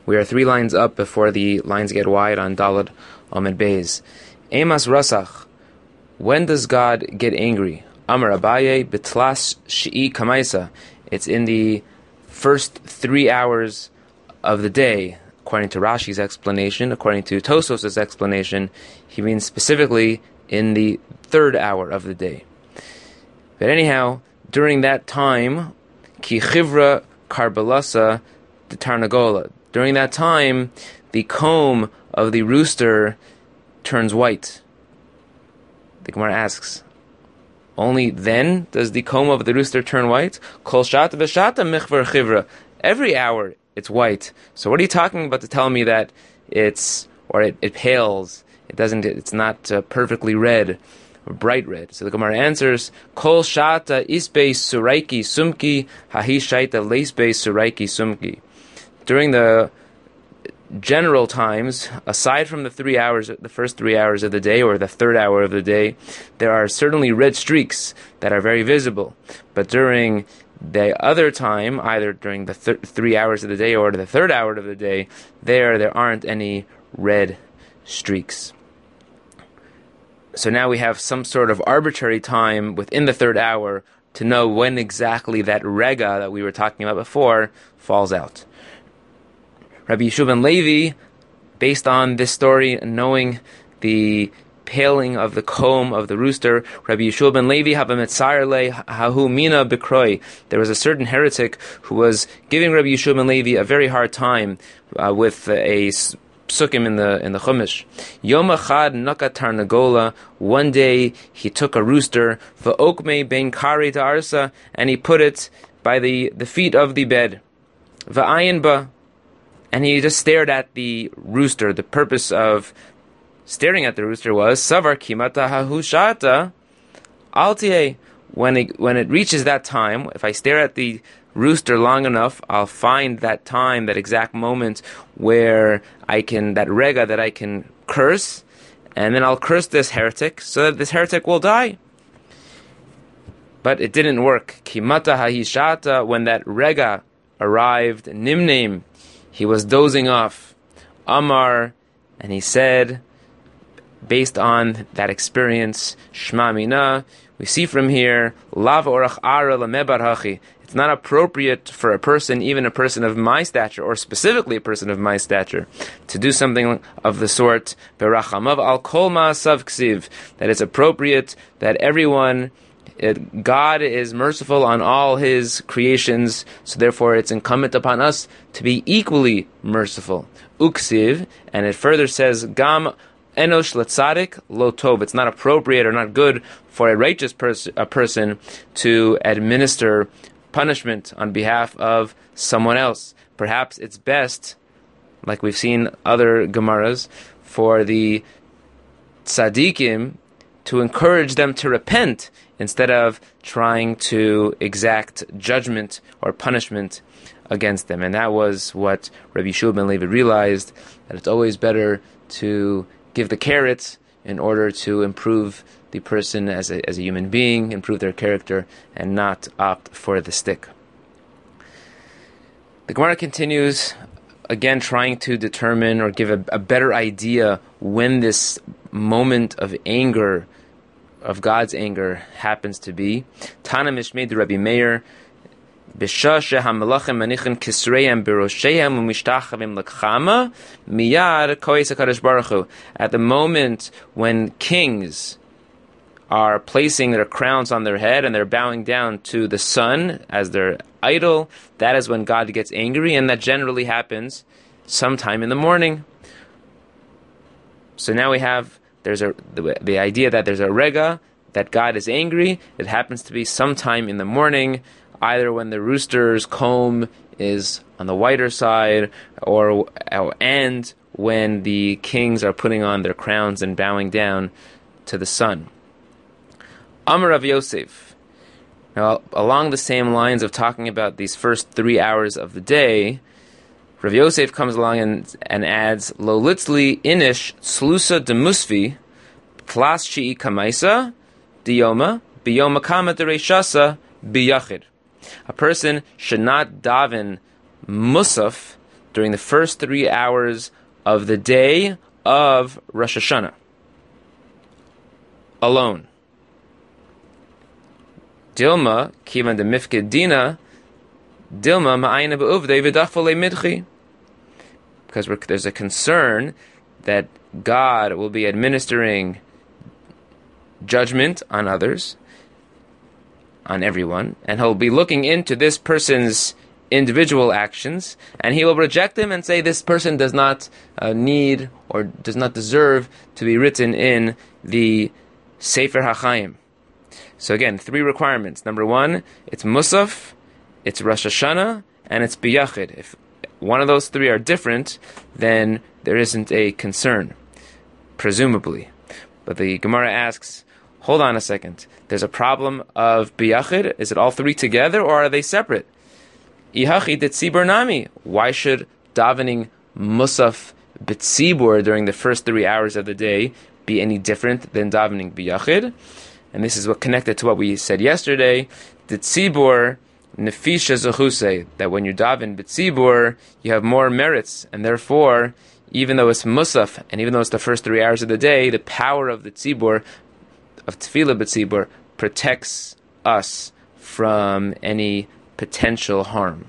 We are 3 lines up before the lines get wide on Dalad Amud Beis. Emas Rasach. When does God get angry? Amar Abaye B'tlas Shi'i Kamaisa. It's in the first 3 hours of the day. According to Rashi's explanation, according to Tosos's explanation, he means specifically in the 3rd hour of the day. But anyhow, during that time, Ki Chivra Karbalasa de Tarnagola. During that time, the comb of the rooster turns white. The Gemara asks, only then does the comb of the rooster turn white? Kol shata v'shata michvar chivra. Every hour it's white. So what are you talking about to tell me that it pales? It's not perfectly red, or bright red. So the Gemara answers, Kol shata isbe suraiki sumki hahi shaita leisbe suraiki sumki. During the general times, aside from the first 3 hours of the day, or the 3rd hour of the day, there are certainly red streaks that are very visible. But during the other time, either during the 3 hours of the day or the 3rd hour of the day, there aren't any red streaks. So now we have some sort of arbitrary time within the 3rd hour to know when exactly that rega that we were talking about before falls out. Rabbi Yeshua ben Levi, based on this story, knowing the paling of the comb of the rooster, Rabbi Yeshua ben Levi hahu mina bekroi. There was a certain heretic who was giving Rabbi Yeshua ben Levi a very hard time with a psukim in the Chumash. Yom echad nakat tarnagola. One day he took a rooster, va'okme ben kari ta'arsa, and he put it by the feet of the bed. Va'ayin ba. And he just stared at the rooster. The purpose of staring at the rooster was savar kimata hahushata altie. When it reaches that time, if I stare at the rooster long enough, I'll find that time, that exact moment where that rega that I can curse, and then I'll curse this heretic so that this heretic will die. But it didn't work. Kimata hahishata. When that rega arrived, nimneim, he was dozing off. Amar, and he said, based on that experience, Shma mina, we see from here, Lav orach ara lamebar hachi. It's not appropriate for a person, even a person of my stature, or specifically a person of my stature, to do something of the sort, Berachamav al kol ma'asav ksiv, that it's appropriate that everyone, God is merciful on all His creations, so therefore it's incumbent upon us to be equally merciful. Uksiv, and it further says, Gam enosh latzadik lo tov. It's not appropriate or not good for a righteous person to administer punishment on behalf of someone else. Perhaps it's best, like we've seen other Gemaras, for the tzaddikim to encourage them to repent instead of trying to exact judgment or punishment against them. And that was what Rabbi Yeshua ben Levi realized, that it's always better to give the carrots in order to improve the person as a human being, improve their character, and not opt for the stick. The Gemara continues, again trying to determine or give a better idea when this moment of anger, of God's anger, happens to be. Tana Mishmei Rabbi Meir, B'shah hamelachim manichin kisreim berosheim umishtachavim l'chama miyad koyes HaKadosh Baruch Hu. At the moment when kings are placing their crowns on their head and they're bowing down to the sun as their idol, that is when God gets angry, and that generally happens sometime in the morning. So now we have the idea that there's a rega, that God is angry. It happens to be sometime in the morning, either when the rooster's comb is on the whiter side, and when the kings are putting on their crowns and bowing down to the sun. Amar Rav Yosef. Now, along the same lines of talking about these first 3 hours of the day, Rav Yosef comes along and adds, Lo litzli inish slusa demusvi klas shi'i kamaisa diyoma biyoma kama dereshasa biyachid. A person should not daven musaf during the first 3 hours of the day of Rosh Hashanah. Alone. Dilma, kivan de mifked dina, Dilma ma'ayna be'uvdei v'dachvole midchi. Because there's a concern that God will be administering judgment on others, on everyone, and he'll be looking into this person's individual actions, and he will reject them and say this person does not need or does not deserve to be written in the Sefer HaChaim. So again, 3 requirements. Number 1, it's Musaf, it's Rosh Hashanah, and it's Biyachid. If one of those 3 are different, then there isn't a concern, presumably. But the Gemara asks, hold on a second, there's a problem of Biyachid? Is it all 3 together, or are they separate? Ihachi Tzibur Nami. Why should davening Musaf B'tzibur during the first 3 hours of the day be any different than davening Biyachid? And this is what connected to what we said yesterday. The Tzibur Nefisha Zechusei, that when you daven B'tzibur, you have more merits, and therefore, even though it's Musaf, and even though it's the first 3 hours of the day, the power of the Tzibur, of Tefillah B'tzibur, protects us from any potential harm.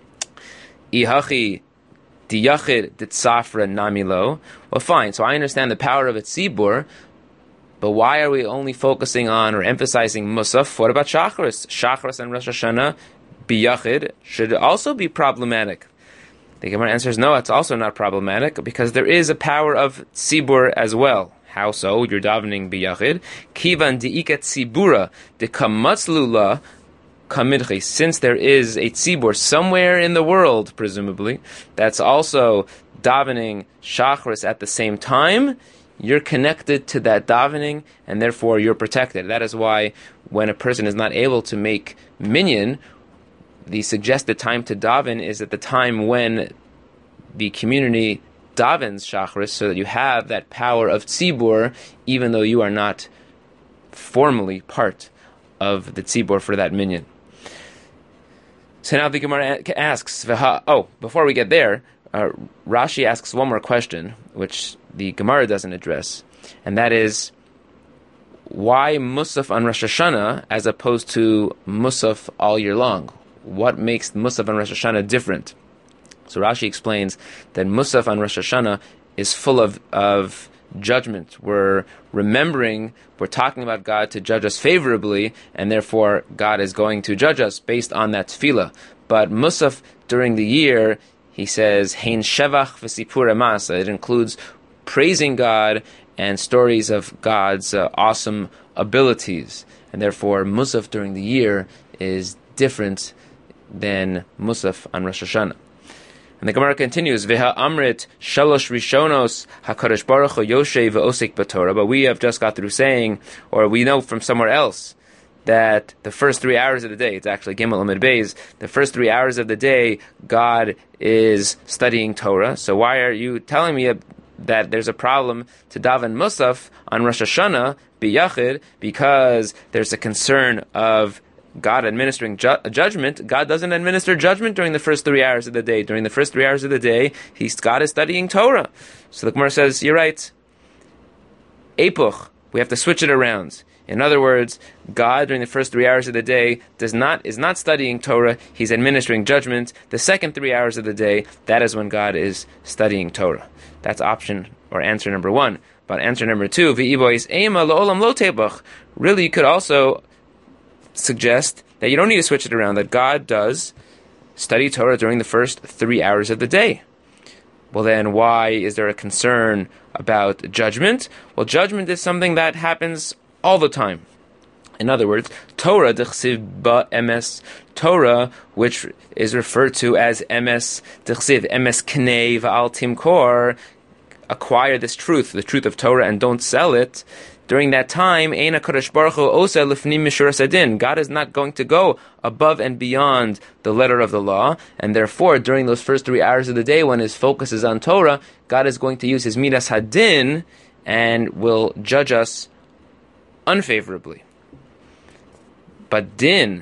Ihachi diyachid ditzafra namilo. Well, fine. So I understand the power of a tzibur, but why are we only focusing on or emphasizing musaf? What about Shacharis? Shacharis and Rosh Hashanah biyachid should also be problematic. The Gemara answers, no, it's also not problematic because there is a power of tzibur as well. How so? You're davening biyachid. Kivan di'ikat tzibura dekamatzlula. Since there is a tzibur somewhere in the world, presumably, that's also davening shachris at the same time, you're connected to that davening, and therefore you're protected. That is why when a person is not able to make minyan, the suggested time to daven is at the time when the community davens shachris, so that you have that power of tzibur, even though you are not formally part of the tzibur for that minyan. So now the Gemara asks, before we get there, Rashi asks one more question, which the Gemara doesn't address, and that is, why Musaf on Rosh Hashanah as opposed to Musaf all year long? What makes Musaf on Rosh Hashanah different? So Rashi explains that Musaf on Rosh Hashanah is full of judgment. We're remembering, we're talking about God to judge us favorably, and therefore God is going to judge us based on that tefillah. But Musaf during the year, he says, Hein Shevach v'sipur masa. It includes praising God and stories of God's awesome abilities. And therefore Musaf during the year is different than Musaf on Rosh Hashanah. And the Gemara continues, Veha Amrit Shalosh Rishonos HaKadosh Baruch Hu Yoshev V'osek B'Torah. But we have just got through saying, or we know from somewhere else, that the first 3 hours of the day, it's actually Gimel Amid Beis, the first 3 hours of the day, God is studying Torah. So why are you telling me that there's a problem to daven Musaf on Rosh Hashanah, B'Yachid, because there's a concern of God administering judgment? God doesn't administer judgment during the first 3 hours of the day. During the first 3 hours of the day, God is studying Torah. So the Gemara says, you're right. Epuch, we have to switch it around. In other words, God during the first 3 hours of the day is not studying Torah, he's administering judgment. The second 3 hours of the day, that is when God is studying Torah. That's option or answer number 1. But answer number 2, V'ibois ema lo'olam lo tebach. Really, you could also suggest that you don't need to switch it around, that God does study Torah during the first 3 hours of the day. Well then, why is there a concern about judgment? Well, judgment is something that happens all the time. In other words, Torah, d'chsiv ba emes, Torah, which is referred to as emes, d'chsiv, emes knei va'al timkor, acquire this truth, the truth of Torah, and don't sell it. During that time, Ein HaKadosh Baruch Hu oseh lifnim mishuras hadin. God is not going to go above and beyond the letter of the law, and therefore, during those first 3 hours of the day, when his focus is on Torah, God is going to use his midas hadin and will judge us unfavorably. But din,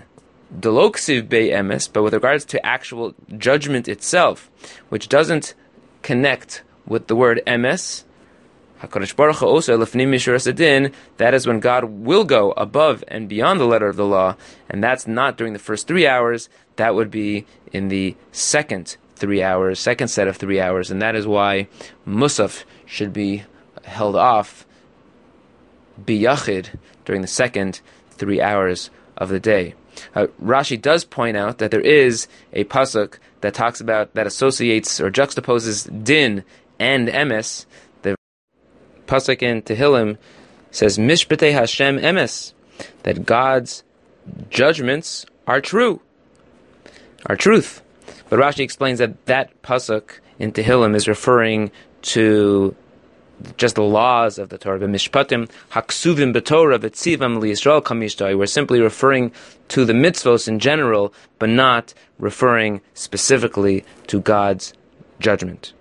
Deloksiv Bei Emes, but with regards to actual judgment itself, which doesn't connect with the word Emes, HaKadosh Baruch Hu also Lefnim Mishuras Adin, that is when God will go above and beyond the letter of the law, and that's not during the first 3 hours, that would be in the second 3 hours, second set of 3 hours, and that is why Musaf should be held off biyachid during the second 3 hours of the day. Rashi does point out that there is a pasuk that talks about, that associates or juxtaposes din and emes. The pasuk in Tehillim says, Mishpatei Hashem emes, that God's judgments are true, are truth. But Rashi explains that that pasuk in Tehillim is referring to just the laws of the Torah. Mishpatim haksuvim b'Torah v'tzivam liYisrael kamishtai. We're simply referring to the mitzvos in general, but not referring specifically to God's judgment.